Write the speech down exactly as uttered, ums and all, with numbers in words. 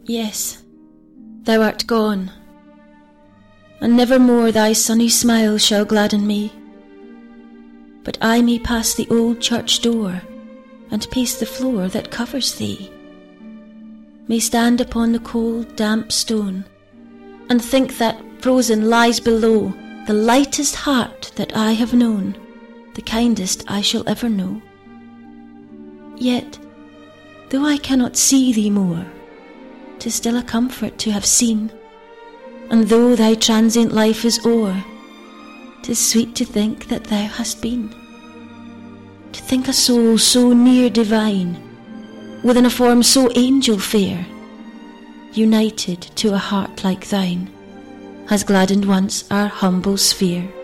Yes, thou art gone, and never more thy sunny smile shall gladden me. But I may pass the old church door, and pace the floor that covers thee, may stand upon the cold damp stone, and think that frozen lies below the lightest heart that I have known, the kindest I shall ever know. Yet, though I cannot see thee more, 'tis still a comfort to have seen, and though thy transient life is o'er, 'tis sweet to think that thou hast been. To think a soul so near divine, within a form so angel fair, united to a heart like thine, has gladdened once our humble sphere.